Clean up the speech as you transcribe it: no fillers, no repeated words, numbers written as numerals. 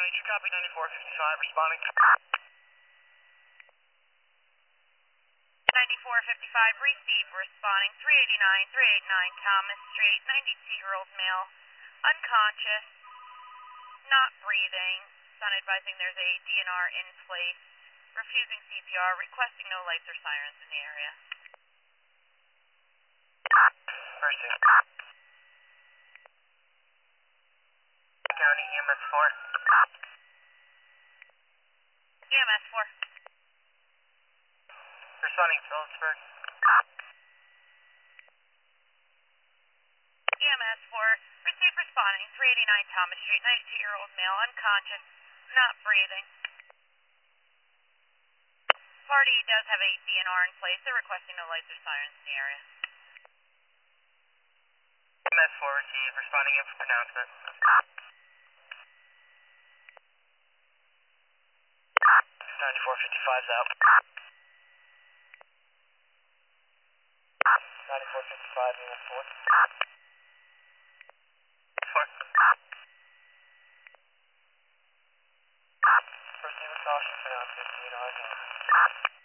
copy 9455, responding. 9455, receive, responding 389 Thomas Street, 92-year-old male, unconscious, not breathing, sun advising there's a DNR in place, refusing CPR, requesting no lights or sirens in the area. First two. County EMS 4. EMS 4. Responding Phillipsburg. EMS 4, receive, responding 389 Thomas Street, 92-year-old male, unconscious, not breathing. Party does have a DNR in place. They're requesting no lights or sirens in the area. EMS 4 received, responding in for pronouncement. 9455's out. 9455 EMS 4. 4. Proceed with caution, pronouncement, DNR.